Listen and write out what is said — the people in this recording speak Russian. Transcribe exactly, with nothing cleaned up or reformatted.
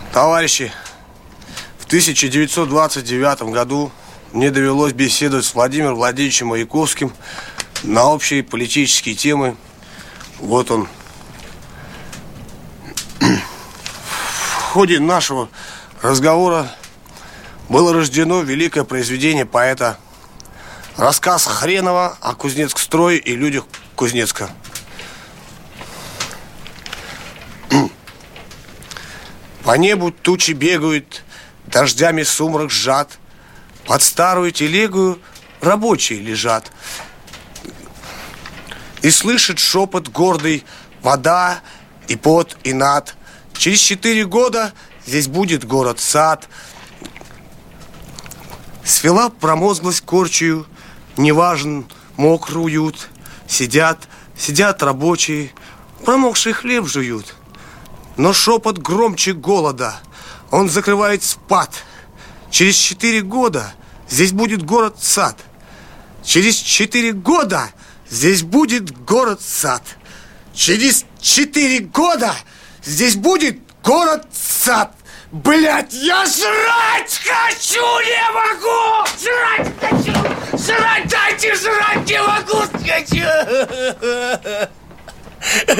Товарищи, в тысяча девятьсот двадцать девятом году мне довелось беседовать с Владимиром Владимировичем Маяковским на общие политические темы. Вот он. В ходе нашего разговора было рождено великое произведение поэта, рассказ Хренова о Кузнецкстрое и людях Кузнецка. По небу тучи бегают, дождями сумрак сжат, под старую телегу рабочие лежат. И слышит шепот гордый вода и пот и над. Через четыре года здесь будет город-сад. Свела промозглость корчью, неважен мокрый уют. Сидят, сидят рабочие, промокший хлеб жуют. Но шепот громче голода, он закрывает спад. Через четыре года здесь будет город-сад. Через четыре года здесь будет город-сад. Через четыре года здесь будет город-сад. Блять, я жрать хочу, не могу! Жрать хочу! Жрать дайте, жрать не могу! Хочу!